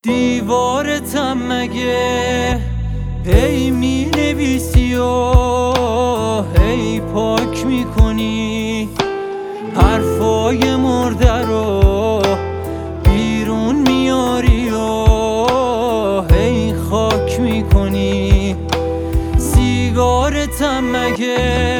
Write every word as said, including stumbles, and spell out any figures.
دیوارتم مگه هی می نویسی و هی پاک میکنی، حرفای مرده رو بیرون میاری و هی خاک میکنی. سیگارتم مگه